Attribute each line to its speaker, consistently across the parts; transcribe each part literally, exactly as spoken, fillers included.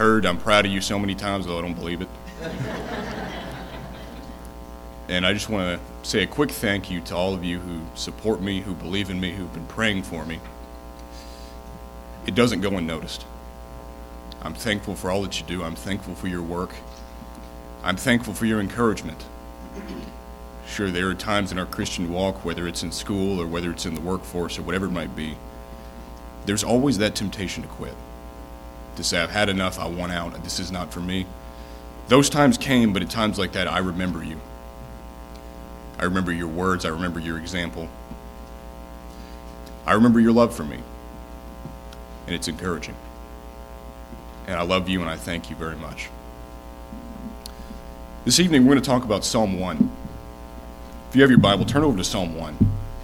Speaker 1: heard I'm proud of you so many times, though I don't believe it. And I just want to say a quick thank you to all of you who support me, who believe in me, who've been praying for me. It doesn't go unnoticed. I'm thankful for all that you do. I'm thankful for your work. I'm thankful for your encouragement. Sure, there are times in our Christian walk, whether it's in school or whether it's in the workforce or whatever it might be, there's always that temptation to quit. To say, I've had enough, I want out, this is not for me. Those times came, but at times like that, I remember you. I remember your words, I remember your example. I remember your love for me. And it's encouraging. And I love you and I thank you very much. This evening, we're going to talk about Psalm one. If you have your Bible, turn over to Psalm one.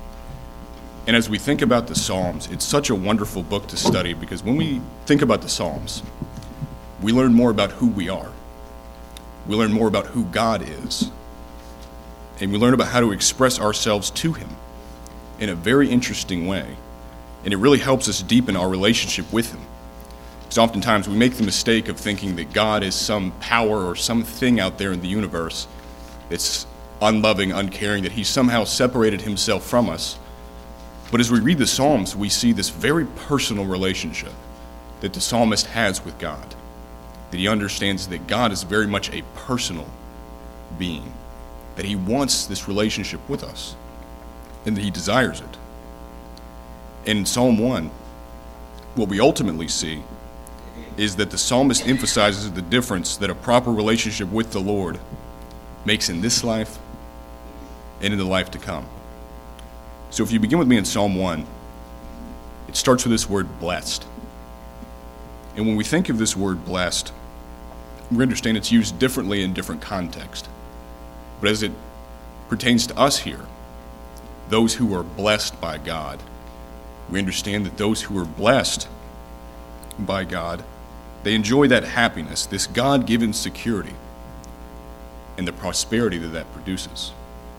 Speaker 1: And as we think about the Psalms, it's such a wonderful book to study because when we think about the Psalms, we learn more about who we are. We learn more about who God is. And we learn about how to express ourselves to him in a very interesting way. And it really helps us deepen our relationship with him. Because oftentimes we make the mistake of thinking that God is some power or something out there in the universe that's unloving, uncaring, that he somehow separated himself from us. But as we read the Psalms, we see this very personal relationship that the psalmist has with God. That he understands that God is very much a personal being. That he wants this relationship with us. And that he desires it. And in Psalm one, what we ultimately see is that the psalmist emphasizes the difference that a proper relationship with the Lord makes in this life and in the life to come. So if you begin with me in Psalm one, it starts with this word blessed. And when we think of this word blessed, we understand it's used differently in different contexts. But as it pertains to us here, those who are blessed by God, we understand that those who are blessed by God, they enjoy that happiness, this God-given security, and the prosperity that that produces.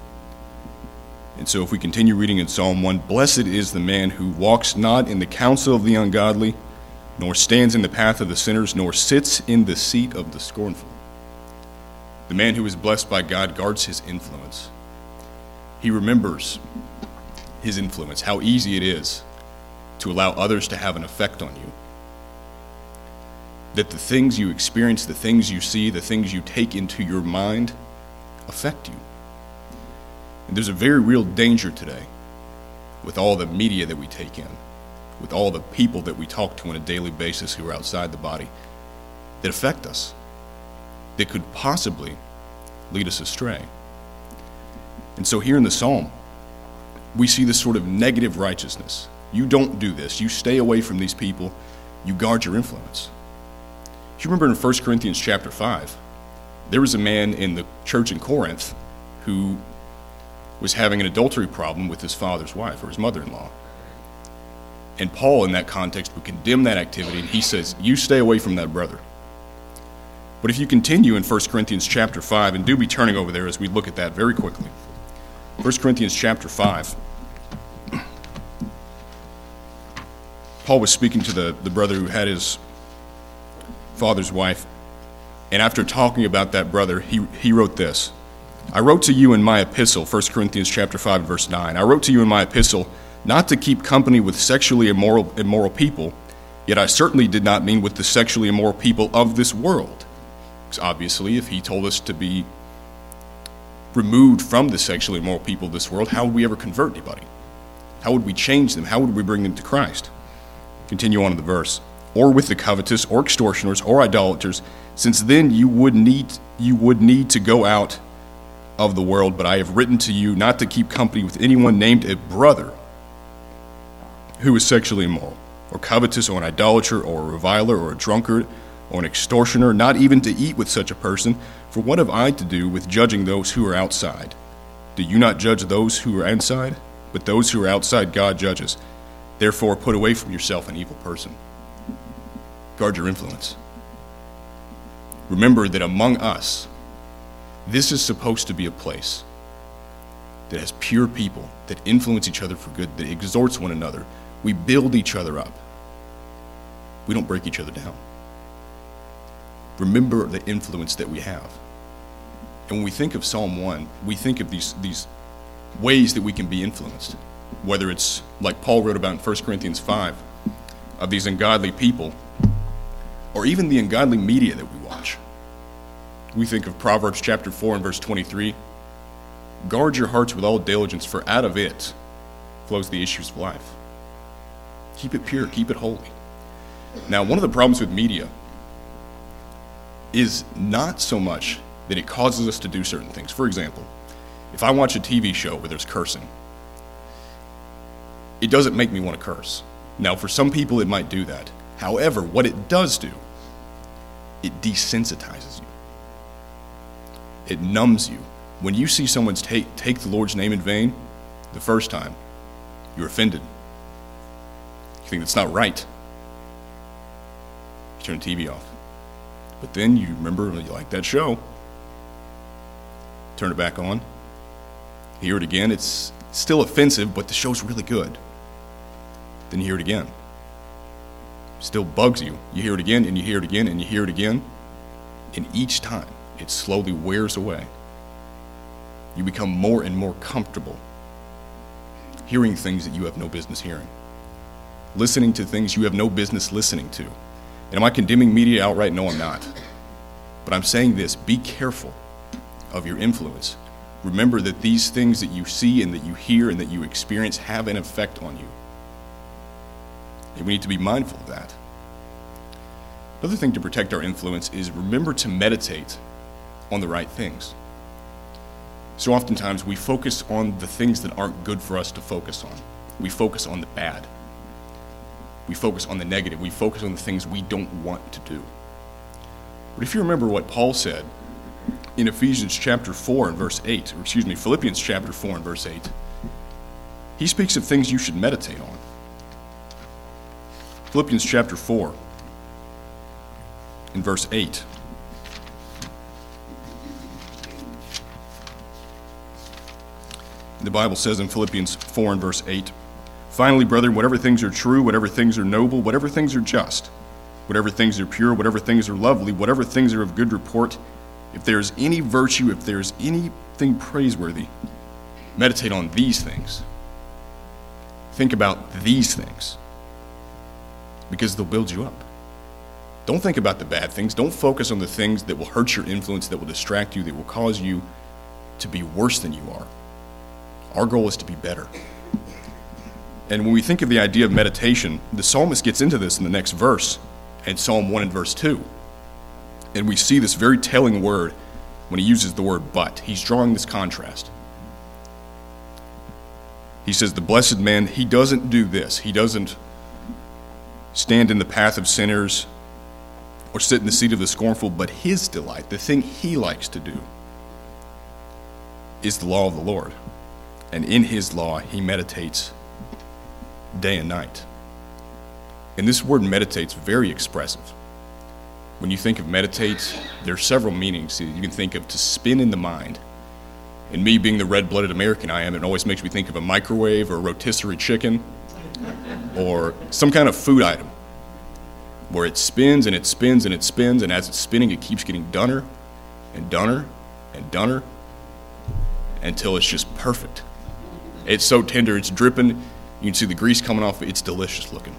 Speaker 1: And so if we continue reading in Psalm one, blessed is the man who walks not in the counsel of the ungodly, nor stands in the path of the sinners, nor sits in the seat of the scornful. The man who is blessed by God guards his influence. He remembers his influence, how easy it is to allow others to have an effect on you. That the things you experience, the things you see, the things you take into your mind affect you. And there's a very real danger today with all the media that we take in, with all the people that we talk to on a daily basis who are outside the body that affect us, that could possibly lead us astray. And so here in the Psalm, we see this sort of negative righteousness. You don't do this. You stay away from these people. You guard your influence. If you remember in First Corinthians chapter five, there was a man in the church in Corinth who was having an adultery problem with his father's wife or his mother-in-law. And Paul, in that context, would condemn that activity, and he says, you stay away from that brother. But if you continue in First Corinthians chapter five, and do be turning over there as we look at that very quickly. First Corinthians chapter five. Paul was speaking to the, the brother who had his father's wife, and after talking about that brother, he, he wrote this. I wrote to you in my epistle, First Corinthians chapter five, verse nine. I wrote to you in my epistle not to keep company with sexually immoral, immoral people, yet I certainly did not mean with the sexually immoral people of this world. Because obviously, if he told us to be removed from the sexually immoral people of this world, how would we ever convert anybody? How would we change them? How would we bring them to Christ? Continue on in the verse. Or with the covetous, or extortioners, or idolaters, since then you would need you would need to go out of the world, but I have written to you not to keep company with anyone named a brother who is sexually immoral, or covetous, or an idolater, or a reviler, or a drunkard, or an extortioner, not even to eat with such a person, for what have I to do with judging those who are outside? Do you not judge those who are inside? But those who are outside God judges. Therefore put away from yourself an evil person. Guard your influence. Remember that among us, this is supposed to be a place that has pure people, that influence each other for good, that exhorts one another. We build each other up. We don't break each other down. remember the influence that we have. And when we think of Psalm one, we think of these, these ways that we can be influenced, whether it's like Paul wrote about in First Corinthians five, of these ungodly people, or even the ungodly media that we watch. We think of Proverbs chapter four and verse twenty-three, guard your hearts with all diligence, for out of it flows the issues of life. Keep it pure, keep it holy. Now, one of the problems with media is not so much that it causes us to do certain things. For example, if I watch a T V show where there's cursing, it doesn't make me want to curse. Now, for some people, it might do that. However, what it does do, it desensitizes you. It numbs you. When you see someone take, take the Lord's name in vain the first time, you're offended. You think that's not right. You turn the T V off. But then you remember you like that show. Turn it back on. Hear it again. It's still offensive, but the show's really good. Then you hear it again. Still bugs you. You hear it again, and you hear it again, and you hear it again. And each time, it slowly wears away. You become more and more comfortable hearing things that you have no business hearing, listening to things you have no business listening to. And am I condemning media outright? No, I'm not. But I'm saying this, be careful of your influence. Remember that these things that you see and that you hear and that you experience have an effect on you. And we need to be mindful of that. Another thing to protect our influence is remember to meditate on the right things. So oftentimes we focus on the things that aren't good for us to focus on. We focus on the bad. We focus on the negative. We focus on the things we don't want to do. But if you remember what Paul said in Ephesians chapter four and verse eight, or excuse me, Philippians chapter four and verse eight, he speaks of things you should meditate on. Philippians chapter four and verse eight. The Bible says in Philippians four and verse eight, finally, brethren, whatever things are true, whatever things are noble, whatever things are just, whatever things are pure, whatever things are lovely, whatever things are of good report, if there is any virtue, if there is anything praiseworthy, meditate on these things. Think about these things, because they'll build you up. Don't think about the bad things. Don't focus on the things that will hurt your influence, that will distract you, that will cause you to be worse than you are. Our goal is to be better. And when we think of the idea of meditation, the psalmist gets into this in the next verse, in Psalm one and verse two. And we see this very telling word when he uses the word but. He's drawing this contrast. He says, the blessed man, he doesn't do this. He doesn't stand in the path of sinners or sit in the seat of the scornful, but his delight, the thing he likes to do, is the law of the Lord. And in his law, he meditates day and night. And this word meditate's very expressive. When you think of meditate, there are several meanings. You can think of to spin in the mind. And me being the red-blooded American I am, it always makes me think of a microwave or a rotisserie chicken or some kind of food item where it spins and it spins and it spins, and as it's spinning, it keeps getting dunner and dunner and dunner until it's just perfect. It's so tender, it's dripping. You can see the grease coming off. It's delicious looking.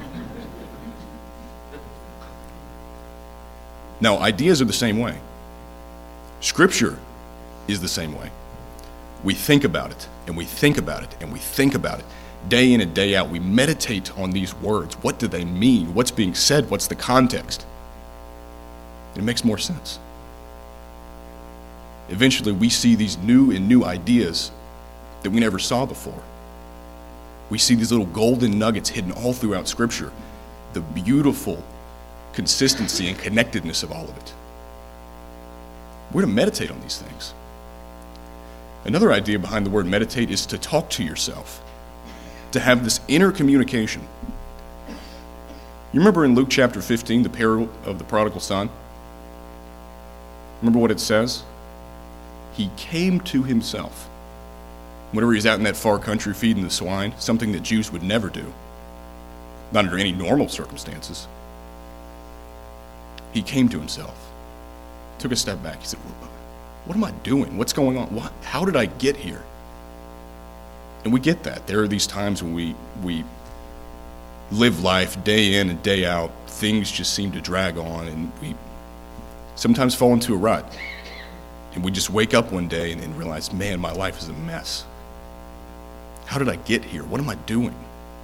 Speaker 1: Now, ideas are the same way. Scripture is the same way. We think about it, and we think about it, and we think about it. Day in and day out, we meditate on these words. What do they mean? What's being said? What's the context? It makes more sense. Eventually, we see these new and new ideas that we never saw before. We see these little golden nuggets hidden all throughout Scripture, the beautiful consistency and connectedness of all of it. We're to meditate on these things. Another idea behind the word meditate is to talk to yourself, to have this inner communication. You remember in Luke chapter fifteen, the parable of the prodigal son? Remember what it says? He came to himself. Whenever he's out in that far country feeding the swine, something that Jews would never do, not under any normal circumstances. He came to himself, took a step back. He said, what am I doing? What's going on? What, how did I get here? And we get that. There are these times when we, we live life day in and day out. Things just seem to drag on, and we sometimes fall into a rut. And we just wake up one day and, and realize, man, my life is a mess. How did I get here? What am I doing?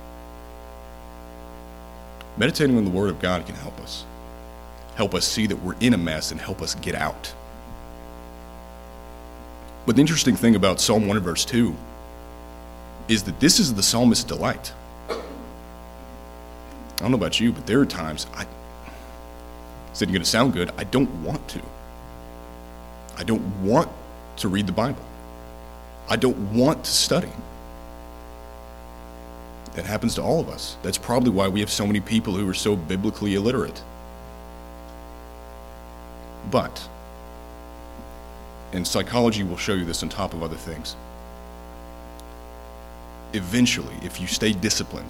Speaker 1: Meditating on the Word of God can help us. Help us see that we're in a mess and help us get out. But the interesting thing about Psalm one and verse two is that this is the psalmist's delight. I don't know about you, but there are times I, it's not going to sound good, I don't want to. I don't want to read the Bible. I don't want to study. That happens to all of us. That's probably why we have so many people who are so biblically illiterate. But, and psychology will show you this on top of other things, eventually, if you stay disciplined,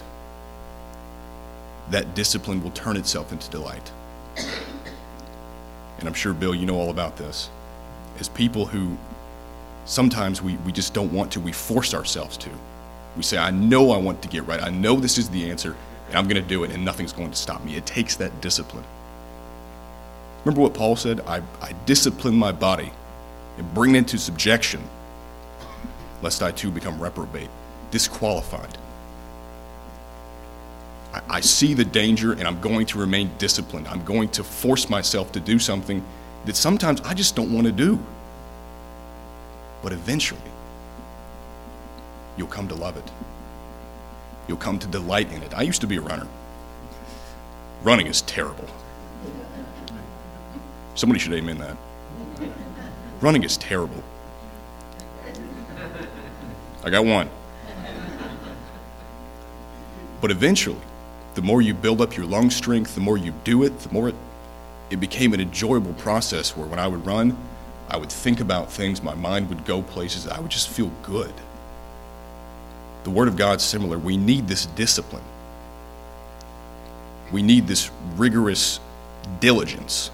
Speaker 1: that discipline will turn itself into delight. And I'm sure, Bill, you know all about this. As people who sometimes we, we just don't want to, we force ourselves to. We say, I know I want to get right. I know this is the answer, and I'm going to do it, and nothing's going to stop me. It takes that discipline. Remember what Paul said? I, I discipline my body and bring it into subjection, lest I too become reprobate, disqualified. I, I see the danger, and I'm going to remain disciplined. I'm going to force myself to do something that sometimes I just don't want to do. But eventually, you'll come to love it. You'll come to delight in it. I used to be a runner. Running is terrible. Somebody should amen that. Running is terrible. I got one. But eventually, the more you build up your lung strength, the more you do it, the more it, it became an enjoyable process where when I would run, I would think about things, my mind would go places, I would just feel good. The Word of God's similar. We need this discipline. We need this rigorous diligence.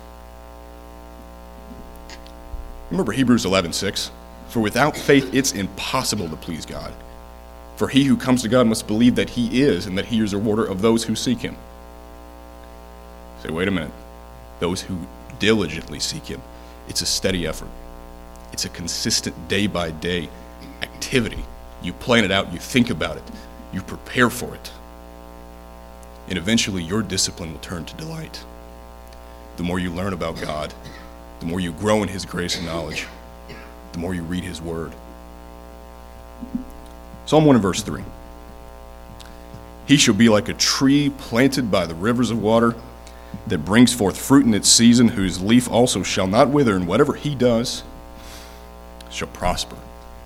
Speaker 1: Remember Hebrews eleven six? For without faith it's impossible to please God. For he who comes to God must believe that he is, and that he is a rewarder of those who seek him. Say, wait a minute. Those who diligently seek him. It's a steady effort. It's a consistent day-by-day activity. You plan it out, you think about it, you prepare for it. And eventually your discipline will turn to delight. The more you learn about God, the more you grow in his grace and knowledge, the more you read his word. Psalm one and verse three. He shall be like a tree planted by the rivers of water, that brings forth fruit in its season, whose leaf also shall not wither, and whatever he does shall prosper.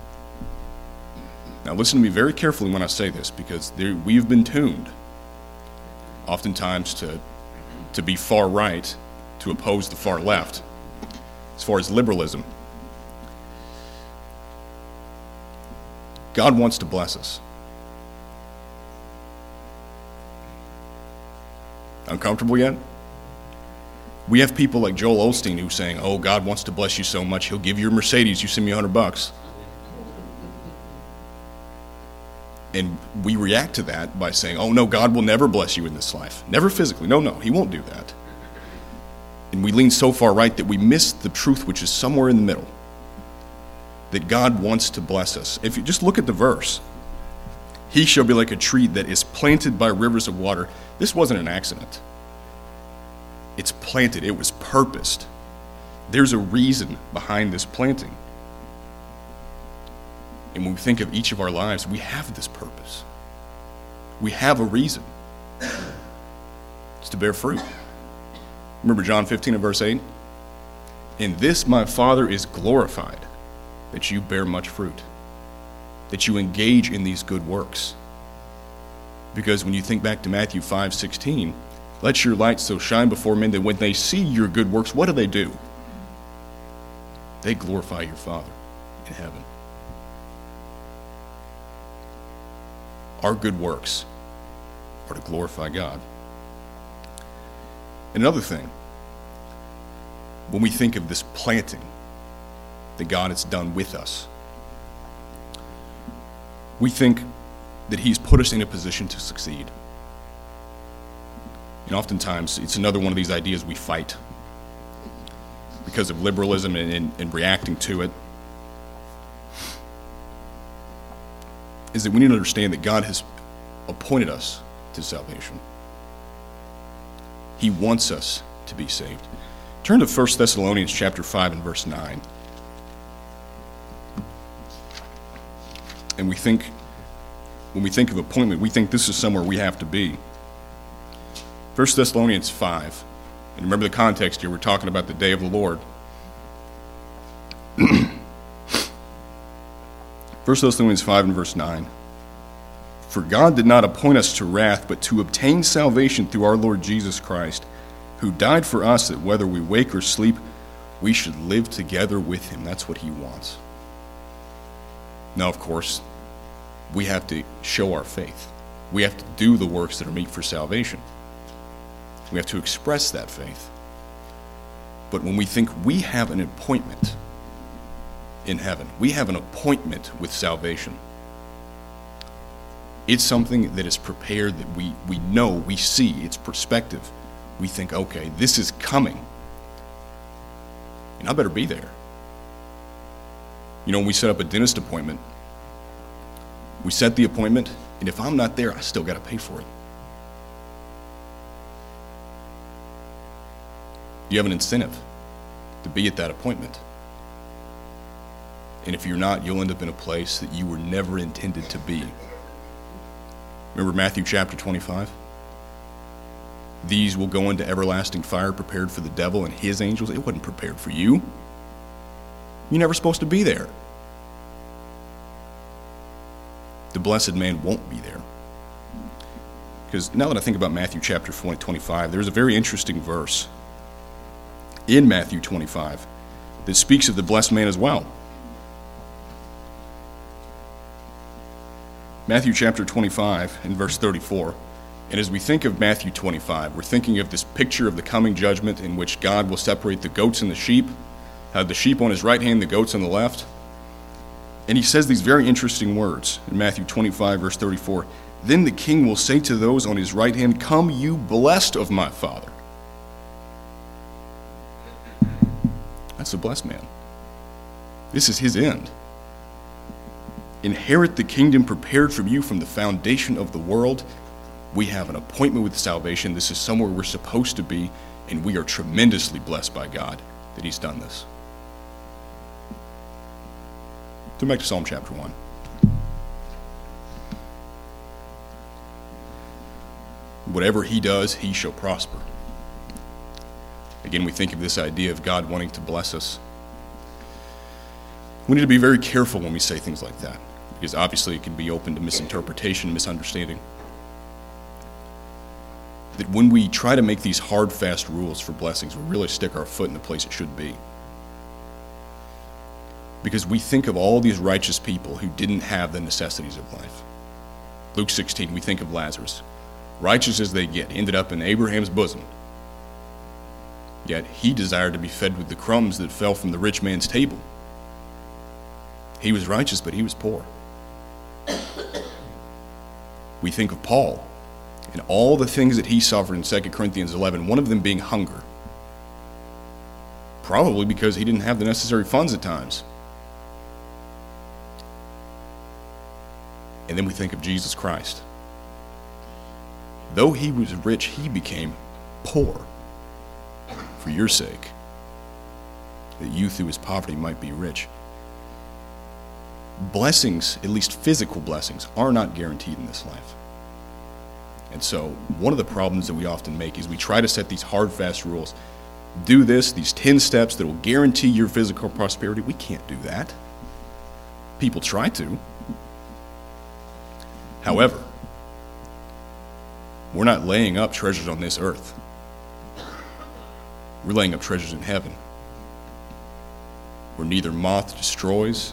Speaker 1: Now listen to me very carefully when I say this, because there, we've been tuned oftentimes to, to be far right, to oppose the far left, as far as liberalism. God wants to bless us. Uncomfortable yet? We have people like Joel Osteen who's saying, oh, God wants to bless you so much, he'll give you a Mercedes, you send me a hundred bucks. And we react to that by saying, oh, no, God will never bless you in this life. Never physically. No, no, he won't do that. And we lean so far right that we miss the truth, which is somewhere in the middle, that God wants to bless us. If you just look at the verse, he shall be like a tree that is planted by rivers of water. This wasn't an accident. It's planted. It was purposed. There's a reason behind this planting. And when we think of each of our lives, we have this purpose. We have a reason. It's to bear fruit. Remember John fifteen and verse eight? In this my Father is glorified, that you bear much fruit, that you engage in these good works. Because when you think back to Matthew five sixteen, let your light so shine before men that when they see your good works, what do they do? They glorify your Father in heaven. Our good works are to glorify God. And another thing, when we think of this planting that God has done with us, we think that he's put us in a position to succeed. And oftentimes, it's another one of these ideas we fight because of liberalism and, and, and reacting to it, is that we need to understand that God has appointed us to salvation. He wants us to be saved. Turn to First Thessalonians chapter five and verse nine. And we think, when we think of appointment, we think this is somewhere we have to be. First Thessalonians five, and remember the context here, we're talking about the day of the Lord. First Thessalonians five and verse nine. For God did not appoint us to wrath, but to obtain salvation through our Lord Jesus Christ, who died for us, that whether we wake or sleep, we should live together with him. That's what he wants. Now, of course, we have to show our faith. We have to do the works that are meet for salvation. We have to express that faith. But when we think we have an appointment in heaven, we have an appointment with salvation, it's something that is prepared, that we, we know, we see, it's perspective. We think, okay, this is coming, and I better be there. You know, when we set up a dentist appointment, we set the appointment, and if I'm not there, I still got to pay for it. You have an incentive to be at that appointment. And if you're not, you'll end up in a place that you were never intended to be. Remember Matthew chapter twenty-five? These will go into everlasting fire prepared for the devil and his angels. It wasn't prepared for you. You're never supposed to be there. The blessed man won't be there. Because now that I think about Matthew chapter twenty-five, there's a very interesting verse in Matthew twenty-five that speaks of the blessed man as well. Matthew chapter twenty-five and verse thirty-four. And as we think of Matthew twenty-five, we're thinking of this picture of the coming judgment in which God will separate the goats and the sheep, have the sheep on his right hand, the goats on the left. And he says these very interesting words in Matthew twenty-five, verse thirty-four. Then the king will say to those on his right hand, come, you blessed of my Father. That's the blessed man. This is his end. Inherit the kingdom prepared for you from the foundation of the world. We have an appointment with salvation. This is somewhere we're supposed to be, and we are tremendously blessed by God that he's done this. Turn back to Psalm chapter one. Whatever he does, he shall prosper. Again, we think of this idea of God wanting to bless us. We need to be very careful when we say things like that, because obviously it can be open to misinterpretation, misunderstanding. That when we try to make these hard, fast rules for blessings, we really stick our foot in the place it should be. Because we think of all these righteous people who didn't have the necessities of life. Luke sixteen, we think of Lazarus. Righteous as they get, ended up in Abraham's bosom. Yet he desired to be fed with the crumbs that fell from the rich man's table. He was righteous, but he was poor. We think of Paul and all the things that he suffered in Second Corinthians eleven, one of them being hunger. Probably because he didn't have the necessary funds at times. And then we think of Jesus Christ. Though he was rich, he became poor for your sake, that you through his poverty might be rich. Blessings, at least physical blessings, are not guaranteed in this life. And so one of the problems that we often make is we try to set these hard, fast rules. Do this, these ten steps that will guarantee your physical prosperity. We can't do that. People try to. However, we're not laying up treasures on this earth. We're laying up treasures in heaven, where neither moth destroys,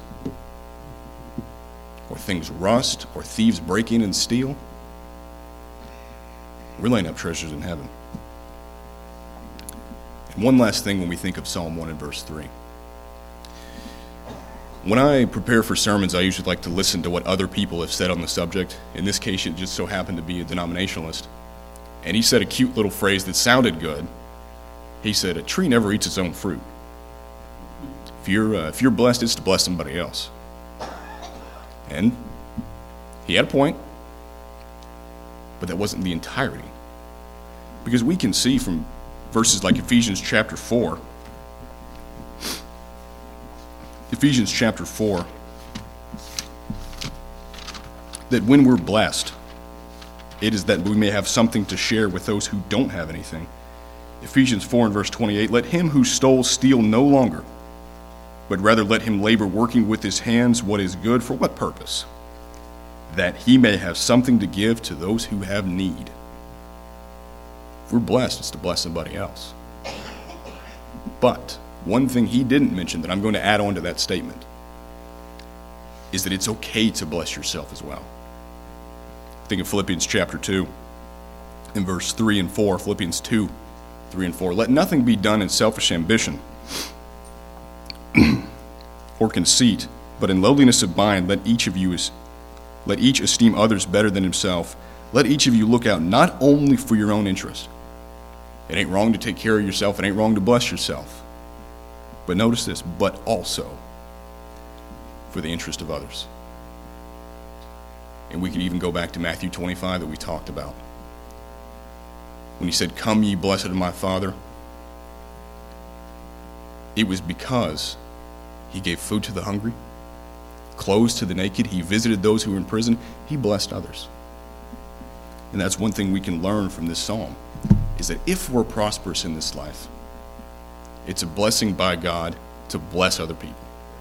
Speaker 1: or things rust, or thieves break in and steal. We're laying up treasures in heaven. One last thing when we think of Psalm one and verse three. When I prepare for sermons, I usually like to listen to what other people have said on the subject. In this case, it just so happened to be a denominationalist. And he said a cute little phrase that sounded good. He said, a tree never eats its own fruit. If you're, uh, if you're blessed, it's to bless somebody else. And he had a point, but that wasn't the entirety. Because we can see from verses like Ephesians chapter four, Ephesians chapter four, that when we're blessed, it is that we may have something to share with those who don't have anything. Ephesians four and verse twenty-eight, let him who stole steal no longer, but rather let him labor working with his hands what is good. For what purpose? That he may have something to give to those who have need. If we're blessed, it's to bless somebody else. But one thing he didn't mention that I'm going to add on to that statement is that it's okay to bless yourself as well. Think of Philippians chapter two in verse three and four. Philippians two, three and four. Let nothing be done in selfish ambition or conceit, but in lowliness of mind let each of you is let each esteem others better than himself. Let each of you look out not only for your own interest. It ain't wrong to take care of yourself. It ain't wrong to bless yourself. But notice this, but also for the interest of others. And we could even go back to Matthew twenty-five that we talked about. When he said, come ye blessed of my Father, it was because he gave food to the hungry, clothes to the naked, he visited those who were in prison, he blessed others. And that's one thing we can learn from this psalm, is that if we're prosperous in this life, it's a blessing by God to bless other people.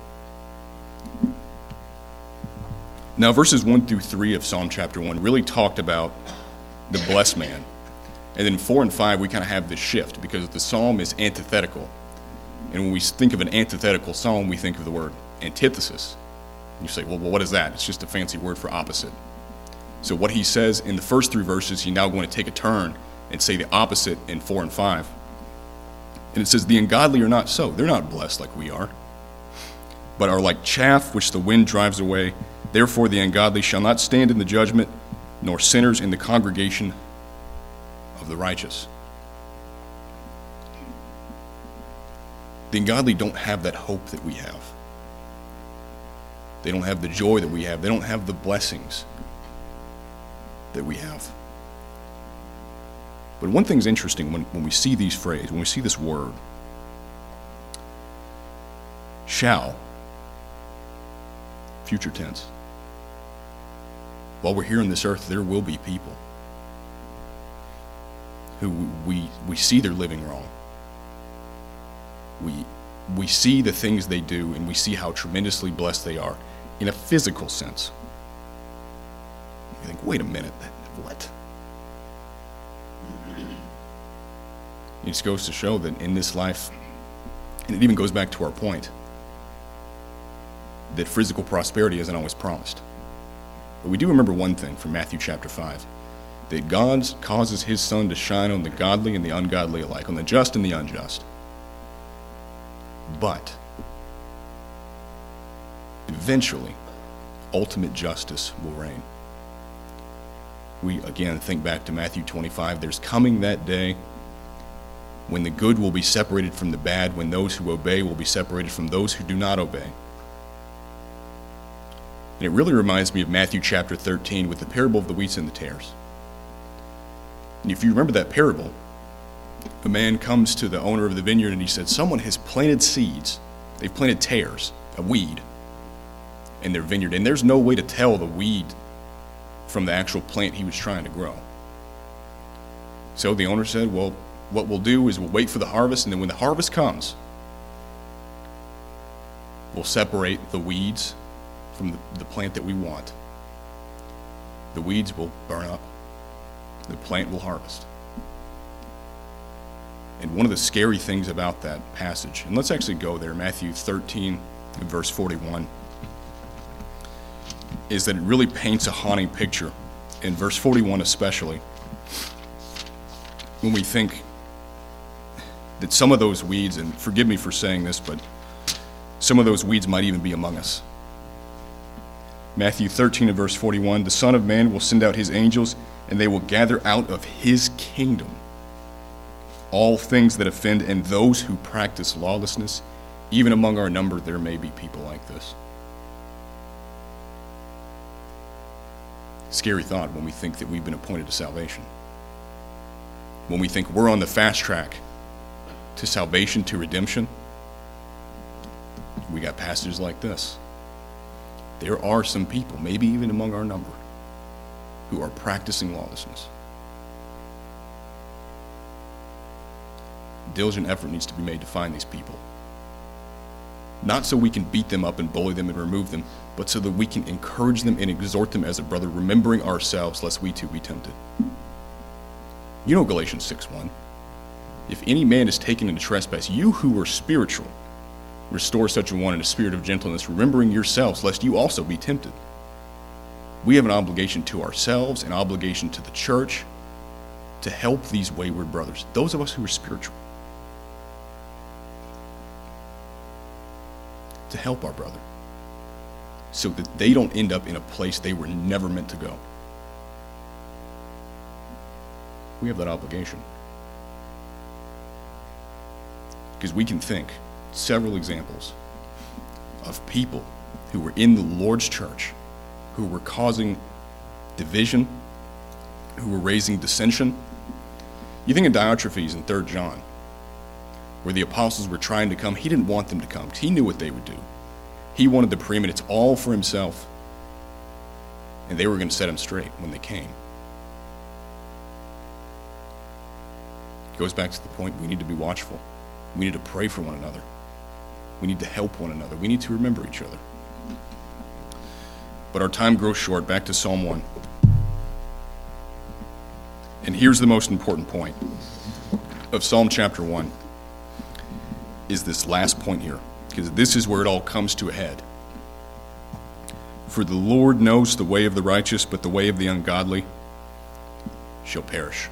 Speaker 1: Now, verses one through three of Psalm chapter one really talked about the blessed man. And then four and five, we kind of have this shift because the psalm is antithetical. And when we think of an antithetical psalm, we think of the word antithesis. And you say, well, well, what is that? It's just a fancy word for opposite. So what he says in the first three verses, he's now going to take a turn and say the opposite in four and five. And it says, the ungodly are not so. They're not blessed like we are, but are like chaff which the wind drives away. Therefore the ungodly shall not stand in the judgment, nor sinners in the congregation of the righteous. The ungodly don't have that hope that we have. They don't have the joy that we have. They don't have the blessings that we have. But one thing's interesting when, when we see these phrases, when we see this word, shall, future tense. While we're here on this earth, there will be people who we, we see they're living wrong. We, we see the things they do, and we see how tremendously blessed they are in a physical sense. You think, wait a minute, what? It just goes to show that in this life, and it even goes back to our point, that physical prosperity isn't always promised. But we do remember one thing from Matthew chapter five, that God causes his sun to shine on the godly and the ungodly alike, on the just and the unjust. But eventually, ultimate justice will reign. We, again, think back to Matthew twenty-five. There's coming that day when the good will be separated from the bad, when those who obey will be separated from those who do not obey. And it really reminds me of Matthew chapter thirteen with the parable of the wheats and the tares. And if you remember that parable, a man comes to the owner of the vineyard and he said, someone has planted seeds. They've planted tares, a weed, in their vineyard. And there's no way to tell the weed from the actual plant he was trying to grow. So the owner said, well, what we'll do is we'll wait for the harvest, and then when the harvest comes, we'll separate the weeds from the, the plant that we want. The weeds will burn up. The plant will harvest. And one of the scary things about that passage, and let's actually go there, Matthew thirteen, verse forty-one, is that it really paints a haunting picture, in verse forty-one especially, when we think that some of those weeds, and forgive me for saying this, but some of those weeds might even be among us. Matthew thirteen and verse forty-one, the Son of Man will send out his angels, and they will gather out of his kingdom all things that offend and those who practice lawlessness. Even among our number, there may be people like this. Scary thought when we think that we've been appointed to salvation. When we think we're on the fast track to salvation, to redemption, we got passages like this. There are some people, maybe even among our number, who are practicing lawlessness. Diligent effort needs to be made to find these people. Not so we can beat them up and bully them and remove them, but so that we can encourage them and exhort them as a brother, remembering ourselves, lest we too be tempted. You know Galatians six one. If any man is taken into trespass, you who are spiritual, restore such a one in a spirit of gentleness, remembering yourselves, lest you also be tempted. We have an obligation to ourselves, an obligation to the church, to help these wayward brothers, those of us who are spiritual, to help our brother, so that they don't end up in a place they were never meant to go. We have that obligation. Because we can think several examples of people who were in the Lord's church, who were causing division, who were raising dissension. You think of Diotrephes in Third John, where the apostles were trying to come. He didn't want them to come because he knew what they would do. He wanted the preeminence all for himself, and they were going to set him straight when they came. It goes back to the point, we need to be watchful. We need to pray for one another. We need to help one another. We need to remember each other. But our time grows short. Back to Psalm one. And here's the most important point of Psalm chapter one, is this last point here, because this is where it all comes to a head. For the Lord knows the way of the righteous, but the way of the ungodly shall perish.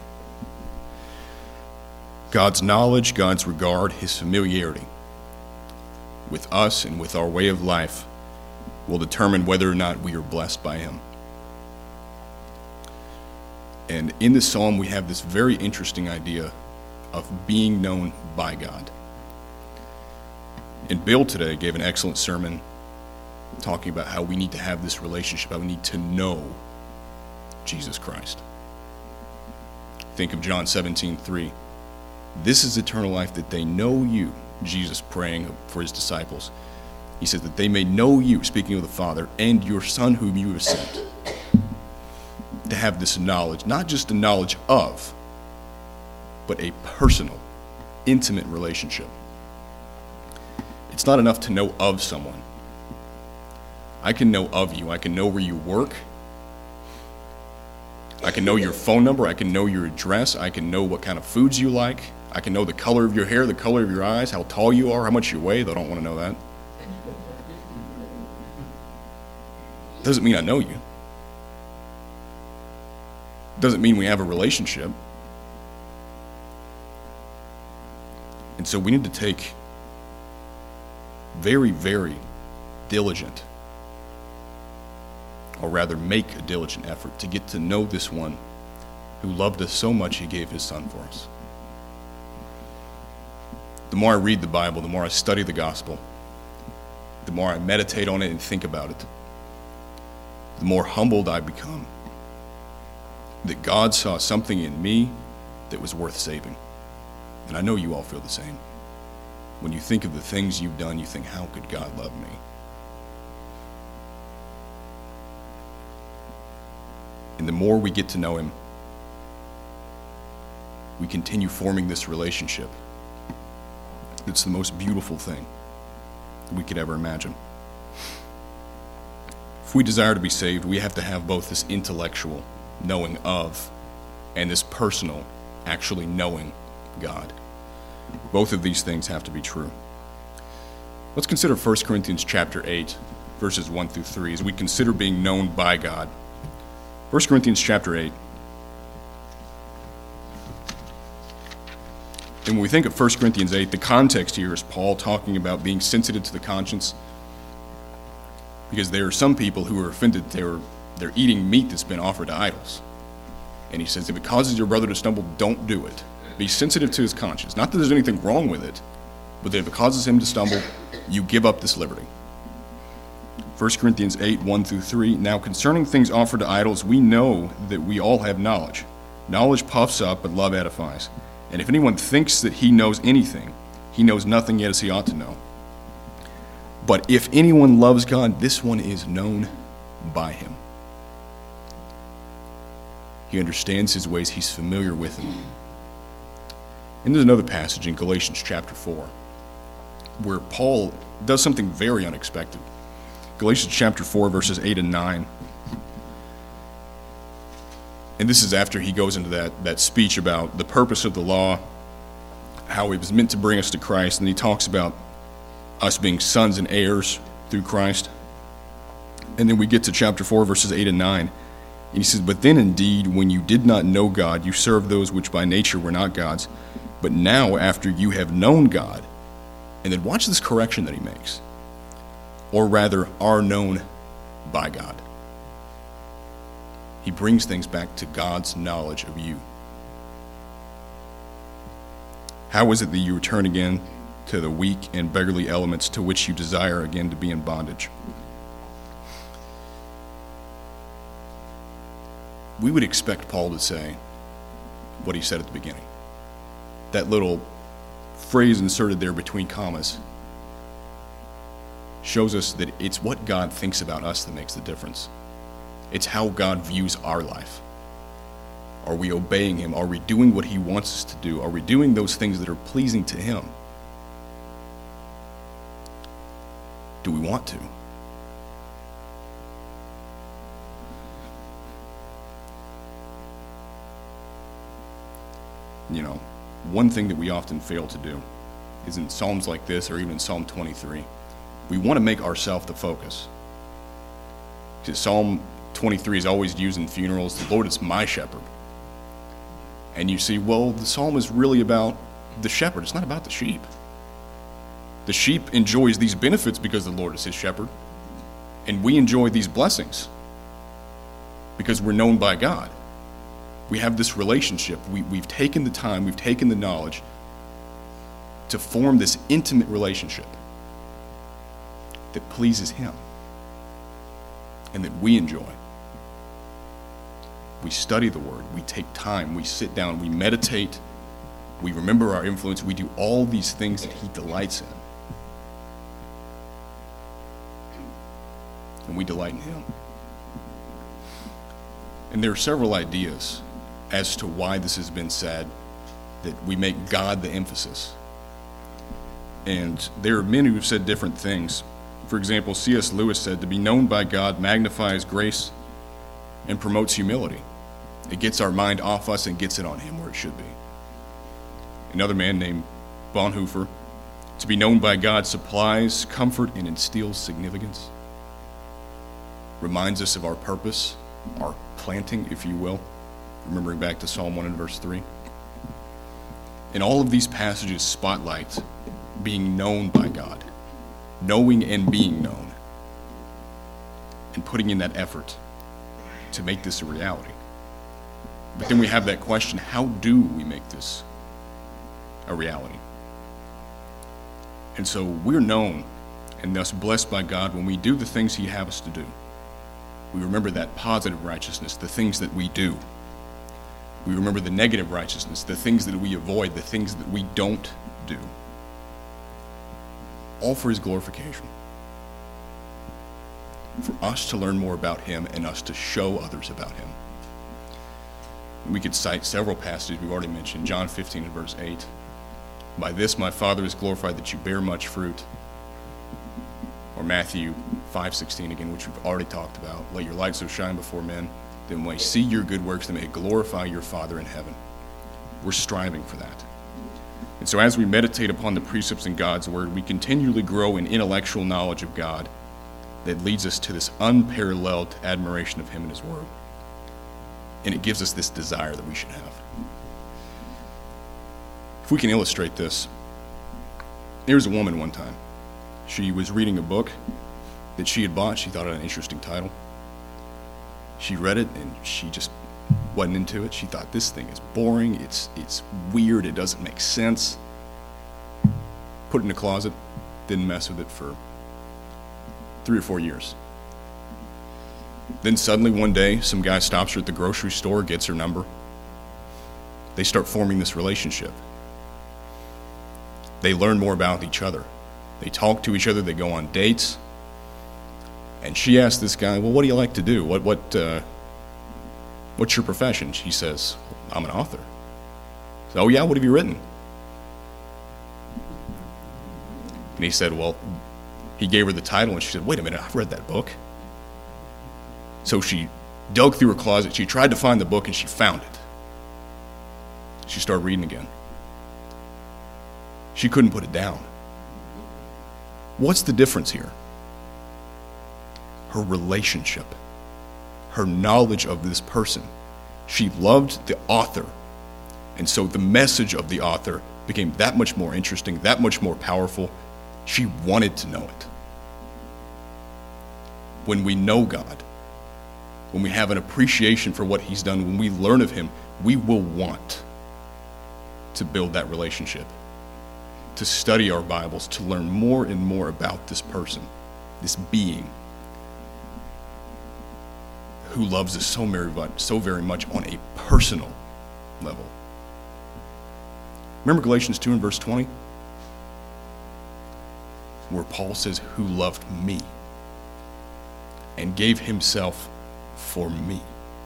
Speaker 1: God's knowledge, God's regard, his familiarity with us and with our way of life will determine whether or not we are blessed by him. And in this psalm, we have this very interesting idea of being known by God. And Bill today gave an excellent sermon talking about how we need to have this relationship, how we need to know Jesus Christ. Think of John seventeen three. This is eternal life, that they know you, Jesus praying for his disciples. He says that they may know you, speaking of the Father, and your Son whom you have sent. To have this knowledge, not just a knowledge of, but a personal, intimate relationship. It's not enough to know of someone. I can know of you. I can know where you work. I can know your phone number. I can know your address. I can know what kind of foods you like. I can know the color of your hair, the color of your eyes, how tall you are, how much you weigh, though I don't want to know that. Doesn't mean I know you. Doesn't mean we have a relationship. And so we need to take very, very diligent, or rather make a diligent effort to get to know this one who loved us so much he gave his Son for us. The more I read the Bible, the more I study the gospel, the more I meditate on it and think about it, the more humbled I become that God saw something in me that was worth saving. And I know you all feel the same. When you think of the things you've done, you think, how could God love me? And the more we get to know him, we continue forming this relationship. It's the most beautiful thing that we could ever imagine. If we desire to be saved, we have to have both this intellectual knowing of and this personal, actually knowing God. Both of these things have to be true. Let's consider First Corinthians chapter eight, verses one through three, as we consider being known by God. First Corinthians chapter eight. And when we think of First Corinthians eight, the context here is Paul talking about being sensitive to the conscience, because there are some people who are offended they're, they're eating meat that's been offered to idols. And he says, if it causes your brother to stumble, don't do it. Be sensitive to his conscience. Not that there's anything wrong with it, but that if it causes him to stumble, you give up this liberty. First Corinthians eight, one through three, now concerning things offered to idols, we know that we all have knowledge. Knowledge puffs up, but love edifies. And if anyone thinks that he knows anything, he knows nothing yet as he ought to know. But if anyone loves God, this one is known by him. He understands his ways, he's familiar with them. And there's another passage in Galatians chapter four, where Paul does something very unexpected. Galatians chapter four, verses eight and nine. And this is after he goes into that, that speech about the purpose of the law, how it was meant to bring us to Christ, and he talks about us being sons and heirs through Christ. And then we get to chapter four, verses eight and nine. And he says, but then indeed, when you did not know God, you served those which by nature were not God's. But now, after you have known God, and then watch this correction that he makes, or rather, are known by God. He brings things back to God's knowledge of you. How is it that you return again to the weak and beggarly elements to which you desire again to be in bondage? We would expect Paul to say what he said at the beginning. That little phrase inserted there between commas shows us that it's what God thinks about us that makes the difference. It's how God views our life. Are we obeying him? Are we doing what he wants us to do? Are we doing those things that are pleasing to him? Do we want to? You know, one thing that we often fail to do is in Psalms like this, or even in Psalm twenty-three, we want to make ourselves the focus. Because Psalm twenty-three is always used in funerals. The Lord is my shepherd. And you see, well, the psalm is really about the shepherd. It's not about the sheep. The sheep enjoys these benefits because the Lord is his shepherd. And we enjoy these blessings because we're known by God. We have this relationship. We, we've taken the time, we've taken the knowledge to form this intimate relationship that pleases him and that we enjoy. We study the word, we take time, we sit down, we meditate, we remember our influence, we do all these things that he delights in. And we delight in him. And there are several ideas as to why this has been said, that we make God the emphasis. And there are men who have said different things. For example, C S Lewis said, to be known by God magnifies grace and promotes humility. It gets our mind off us and gets it on him where it should be. Another man named Bonhoeffer, to be known by God supplies comfort and instills significance. Reminds us of our purpose, our planting, if you will. Remembering back to Psalm one and verse three. And all of these passages spotlight being known by God, knowing and being known, and putting in that effort to make this a reality. But then we have that question, how do we make this a reality? And so we're known and thus blessed by God when we do the things he has us to do. We remember that positive righteousness, the things that we do. We remember the negative righteousness, the things that we avoid, the things that we don't do. All for his glorification. For us to learn more about him and us to show others about him. We could cite several passages we've already mentioned. John fifteen and verse eight. By this my Father is glorified that you bear much fruit. Or Matthew five sixteen again, which we've already talked about. Let your light so shine before men, that when they see your good works, they may glorify your Father in heaven. We're striving for that. And so as we meditate upon the precepts in God's word, we continually grow in intellectual knowledge of God that leads us to this unparalleled admiration of him and his word. And it gives us this desire that we should have. If we can illustrate this, there was a woman one time. She was reading a book that she had bought. She thought it had an interesting title. She read it, and she just wasn't into it. She thought, this thing is boring, it's it's weird, it doesn't make sense. Put it in the closet, didn't mess with it for three or four years. Then suddenly one day, some guy stops her at the grocery store, gets her number. They start forming this relationship. They learn more about each other. They talk to each other, they go on dates. And she asked this guy, well, what do you like to do? What, what, uh, what's your profession? She says, I'm an author. So, oh yeah, what have you written? And he said, well, he gave her the title, and she said, wait a minute, I've read that book. So she dug through her closet, she tried to find the book, and she found it. She started reading again. She couldn't put it down. What's the difference here? Her relationship, her knowledge of this person. She loved the author, and so the message of the author became that much more interesting, that much more powerful. She wanted to know it. When we know God, when we have an appreciation for what He's done, when we learn of Him, we will want to build that relationship, to study our Bibles, to learn more and more about this person, this being who loves us so very much, so very much on a personal level. Remember Galatians two and verse twenty? Where Paul says, who loved me and gave himself for me.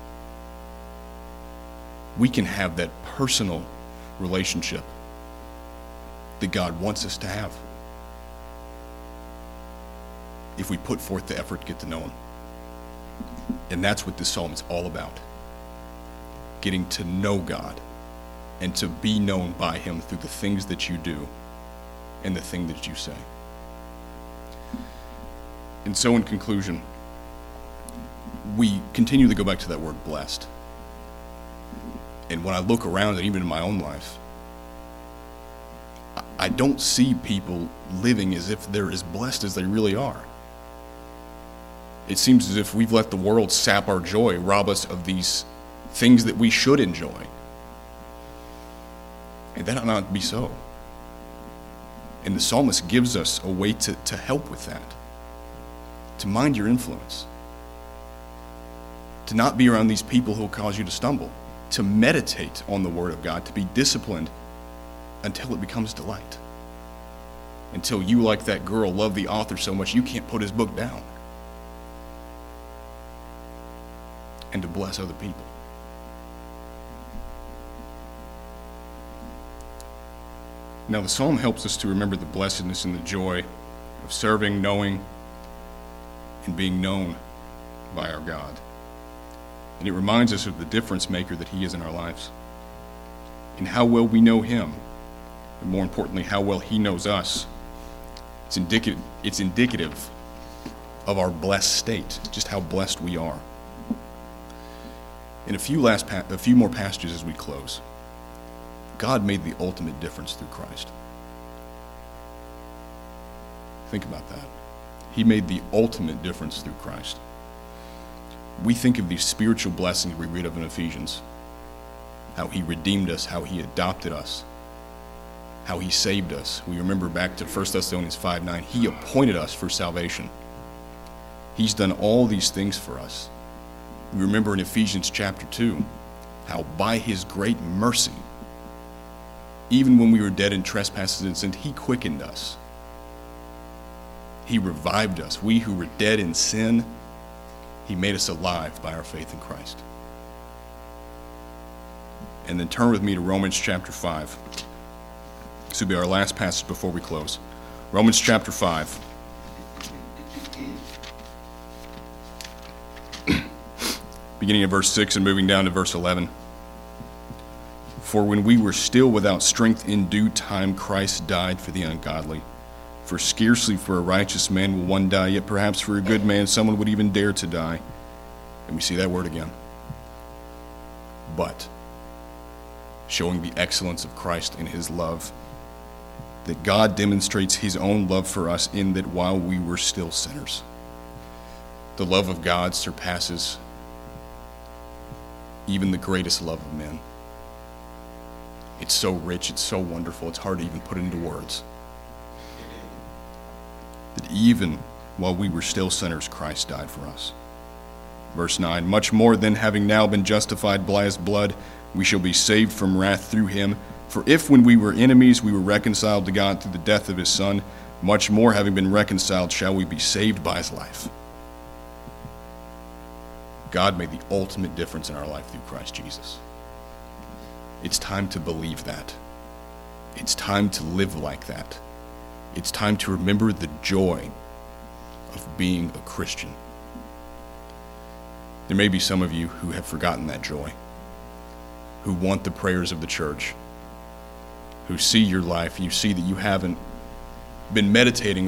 Speaker 1: We can have that personal relationship that God wants us to have if we put forth the effort to get to know Him. And that's what this psalm is all about. Getting to know God and to be known by Him through the things that you do and the thing that you say. And so in conclusion, we continue to go back to that word blessed. And when I look around, and even in my own life, I don't see people living as if they're as blessed as they really are. It seems as if we've let the world sap our joy, rob us of these things that we should enjoy. And that ought not be so. And the psalmist gives us a way to, to help with that. To mind your influence. To not be around these people who will cause you to stumble. To meditate on the Word of God. To be disciplined until it becomes delight. Until you, like that girl, love the author so much you can't put his book down. And to bless other people. Now the psalm helps us to remember the blessedness and the joy of serving, knowing, and being known by our God. And it reminds us of the difference maker that He is in our lives. And how well we know Him. And more importantly, how well He knows us. It's indicative, it's indicative of our blessed state, just how blessed we are. In a few last, pa- a few more passages as we close, God made the ultimate difference through Christ. Think about that. He made the ultimate difference through Christ. We think of these spiritual blessings we read of in Ephesians, how He redeemed us, how He adopted us, how He saved us. We remember back to First Thessalonians five nine, He appointed us for salvation. He's done all these things for us. We remember in Ephesians chapter two, how by His great mercy, even when we were dead in trespasses and sin, He quickened us. He revived us. We who were dead in sin, He made us alive by our faith in Christ. And then turn with me to Romans chapter five. This will be our last passage before we close. Romans chapter five. Beginning at verse six and moving down to verse eleven. For when we were still without strength, in due time Christ died for the ungodly. For scarcely for a righteous man will one die, yet perhaps for a good man someone would even dare to die. And we see that word again. But showing the excellence of Christ in his love. That God demonstrates his own love for us in that while we were still sinners, the love of God surpasses even the greatest love of men. It's so rich, it's so wonderful, it's hard to even put into words. That even while we were still sinners, Christ died for us. Verse nine, much more than having now been justified by his blood, we shall be saved from wrath through him. For if when we were enemies we were reconciled to God through the death of his Son, much more having been reconciled shall we be saved by his life. God made the ultimate difference in our life through Christ Jesus. It's time to believe that. It's time to live like that. It's time to remember the joy of being a Christian. There may be some of you who have forgotten that joy, who want the prayers of the church, who see your life, you see that you haven't been meditating